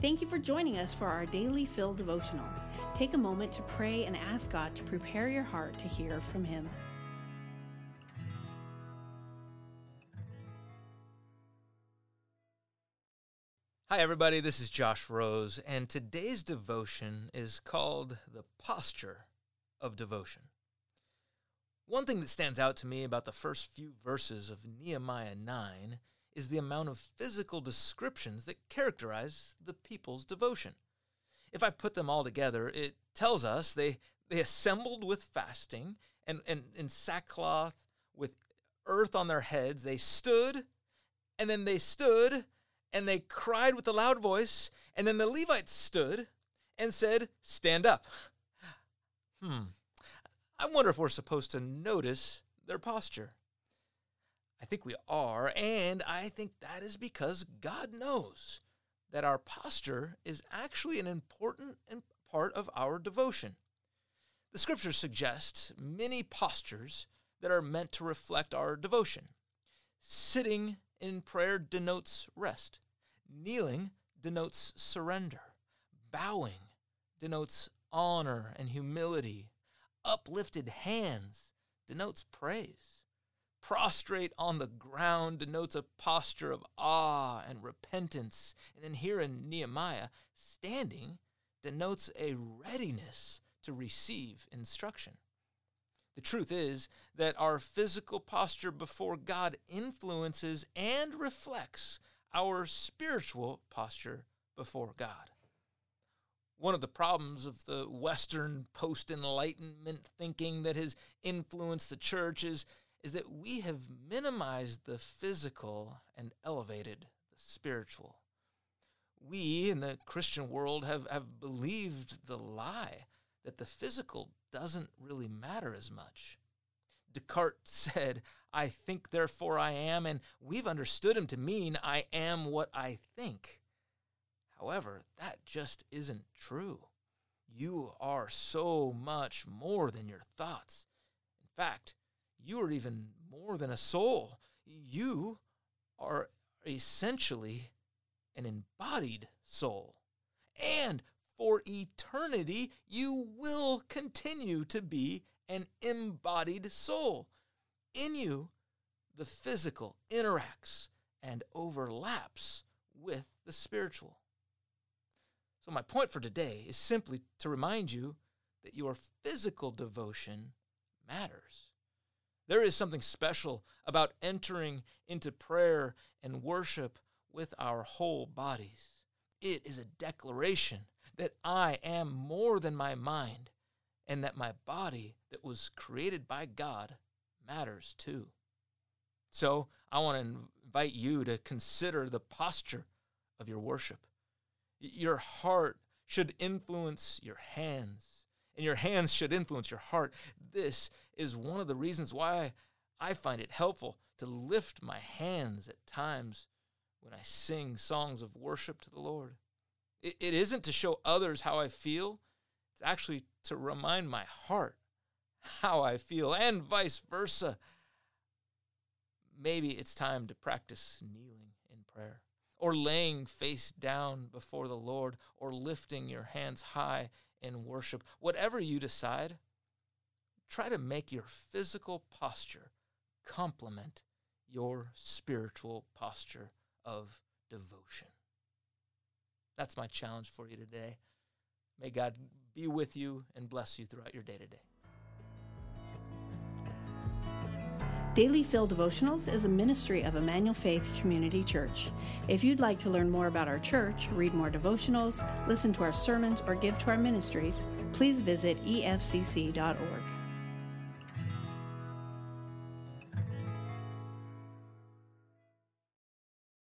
Thank you for joining us for our Daily Fill devotional. Take a moment to pray and ask God to prepare your heart to hear from Him. Hi everybody, this is Josh Rose, and today's devotion is called The Posture of Devotion. One thing that stands out to me about the first few verses of Nehemiah 9 is the amount of physical descriptions that characterize the people's devotion. If I put them all together, it tells us they assembled with fasting and in sackcloth with earth on their heads. They stood, and then they stood, and they cried with a loud voice, and then the Levites stood and said, "Stand up." I wonder if we're supposed to notice their posture. I think we are, and I think that is because God knows that our posture is actually an important part of our devotion. The scriptures suggest many postures that are meant to reflect our devotion. Sitting in prayer denotes rest. Kneeling denotes surrender. Bowing denotes honor and humility. Uplifted hands denotes praise. Prostrate on the ground denotes a posture of awe and repentance. And then here in Nehemiah, standing denotes a readiness to receive instruction. The truth is that our physical posture before God influences and reflects our spiritual posture before God. One of the problems of the Western post-Enlightenment thinking that has influenced the church is that we have minimized the physical and elevated the spiritual. We in the Christian world have believed the lie that the physical doesn't really matter as much. Descartes said, "I think, therefore I am," and we've understood him to mean, "I am what I think." However, that just isn't true. You are so much more than your thoughts. In fact, you are even more than a soul. You are essentially an embodied soul. And for eternity, you will continue to be an embodied soul. In you, the physical interacts and overlaps with the spiritual. So my point for today is simply to remind you that your physical devotion matters. There is something special about entering into prayer and worship with our whole bodies. It is a declaration that I am more than my mind and that my body that was created by God matters too. So I want to invite you to consider the posture of your worship. Your heart should influence your hands, and your hands should influence your heart. This is one of the reasons why I find it helpful to lift my hands at times when I sing songs of worship to the Lord. It isn't to show others how I feel. It's actually to remind my heart how I feel, and vice versa. Maybe it's time to practice kneeling in prayer, or laying face down before the Lord, or lifting your hands high in worship. Whatever you decide, try to make your physical posture complement your spiritual posture of devotion. That's my challenge for you today. May God be with you and bless you throughout your day today. Daily Fill Devotionals is a ministry of Emmanuel Faith Community Church. If you'd like to learn more about our church, read more devotionals, listen to our sermons, or give to our ministries, please visit efcc.org.